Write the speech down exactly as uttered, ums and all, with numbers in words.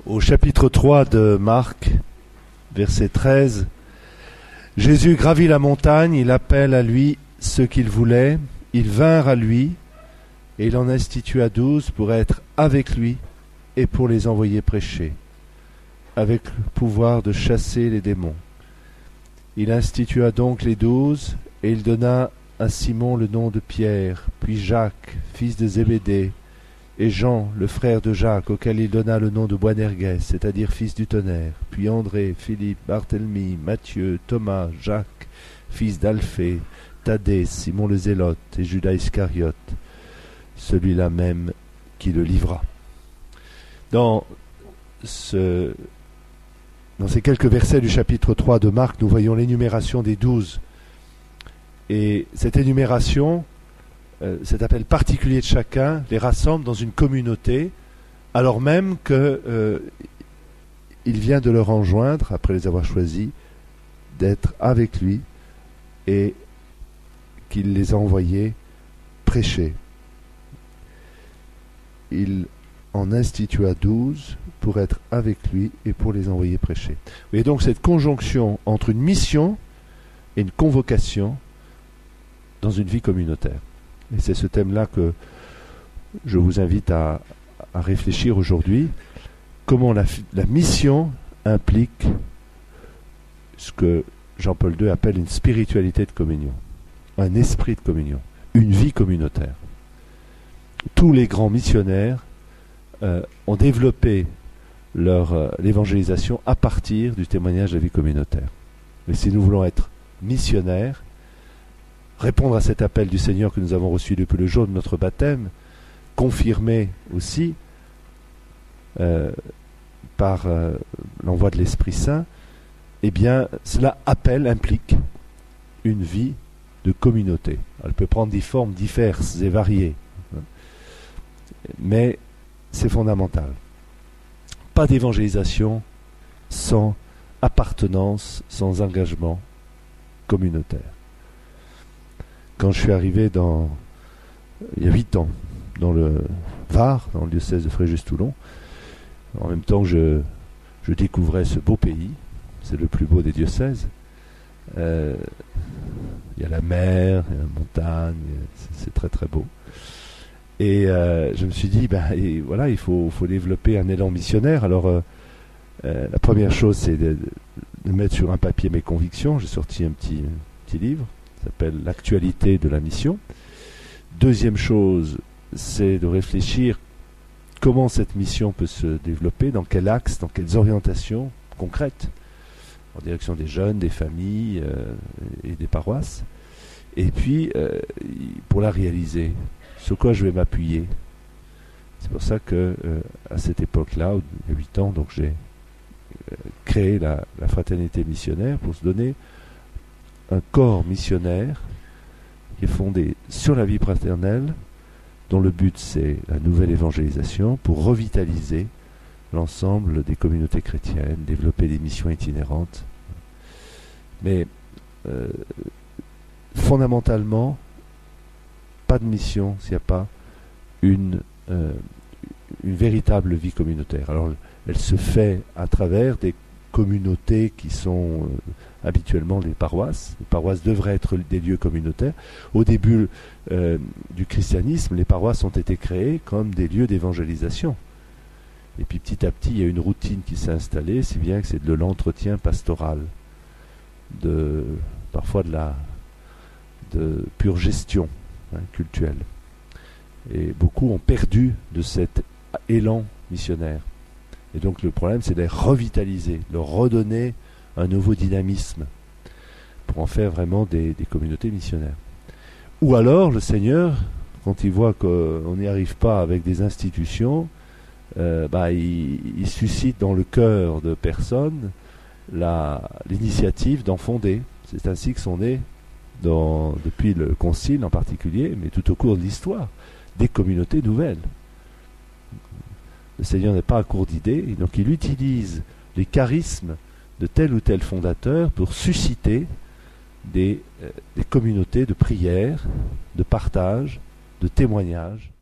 Au chapitre trois de Marc, verset treize, Jésus gravit la montagne, il appelle à lui ceux qu'il voulait, ils vinrent à lui, et il en institua douze pour être avec lui et pour les envoyer prêcher, avec le pouvoir de chasser les démons. Il institua donc les douze, et il donna à Simon le nom de Pierre, puis Jacques, fils de Zébédée, et Jean, le frère de Jacques, auquel il donna le nom de Boanerges, c'est-à-dire fils du tonnerre, puis André, Philippe, Barthélemy, Matthieu, Thomas, Jacques, fils d'Alphée, Thaddée, Simon le Zélote, et Judas Iscariote, celui-là même qui le livra. Dans, ce, dans ces quelques versets du chapitre trois de Marc, nous voyons l'énumération des douze. Et cette énumération, euh, cet appel particulier de chacun, les rassemble dans une communauté, alors même qu'il euh, vient de leur enjoindre, après les avoir choisis, d'être avec lui et qu'il les a envoyés prêcher. Il en institua douze pour être avec lui et pour les envoyer prêcher. Vous voyez donc cette conjonction entre une mission et une convocation dans une vie communautaire. Et c'est ce thème-là que je vous invite à, à réfléchir aujourd'hui. Comment la, la mission implique ce que Jean-Paul deux appelle une spiritualité de communion, un esprit de communion, une vie communautaire. Tous les grands missionnaires euh, ont développé leur euh, l'évangélisation à partir du témoignage de la vie communautaire. Mais si nous voulons être missionnaires, répondre à cet appel du Seigneur que nous avons reçu depuis le jour de notre baptême, confirmé aussi euh, par euh, l'envoi de l'Esprit Saint, eh bien, cela appelle, implique une vie de communauté. Elle peut prendre des formes diverses et variées, mais c'est fondamental. Pas d'évangélisation sans appartenance, sans engagement communautaire. Quand je suis arrivé dans, il y a huit ans, dans le Var, dans le diocèse de Fréjus-Toulon, en même temps que je, je découvrais ce beau pays, c'est le plus beau des diocèses, euh, il y a la mer, il y a la montagne, c'est, c'est très très beau. Et euh, je me suis dit, ben, et voilà, il faut, faut développer un élan missionnaire. Alors, euh, euh, la première chose, c'est de, de mettre sur un papier mes convictions. J'ai sorti un petit, un petit livre, qui s'appelle « L'actualité de la mission ». Deuxième chose, c'est de réfléchir comment cette mission peut se développer, dans quel axe, dans quelles orientations concrètes, en direction des jeunes, des familles euh, et des paroisses. Et puis, euh, pour la réaliser, sur quoi je vais m'appuyer. C'est pour ça que euh, à cette époque-là, il y a huit ans, donc j'ai euh, créé la, la fraternité missionnaire pour se donner un corps missionnaire qui est fondé sur la vie fraternelle, dont le but c'est la nouvelle évangélisation, pour revitaliser l'ensemble des communautés chrétiennes, développer des missions itinérantes. Mais euh, fondamentalement, pas de mission s'il n'y a pas une, euh, une véritable vie communautaire. Alors, elle se fait à travers des communautés qui sont euh, habituellement les paroisses. Les paroisses devraient être des lieux communautaires. Au début euh, du christianisme, les paroisses ont été créées comme des lieux d'évangélisation. Et puis petit à petit, il y a une routine qui s'est installée, si bien que c'est de l'entretien pastoral, de, parfois de la de pure gestion hein, cultuelle. Et beaucoup ont perdu de cet élan missionnaire. Et donc le problème, c'est de les revitaliser, leur redonner un nouveau dynamisme pour en faire vraiment des, des communautés missionnaires. Ou alors, le Seigneur, quand il voit qu'on n'y arrive pas avec des institutions, euh, bah, il, il suscite dans le cœur de personnes la, l'initiative d'en fonder. C'est ainsi que sont nées, dans, depuis le Concile en particulier, mais tout au cours de l'histoire, des communautés nouvelles. Le Seigneur n'est pas à court d'idées, et donc il utilise les charismes de tel ou tel fondateur pour susciter des, euh, des communautés de prière, de partage, de témoignage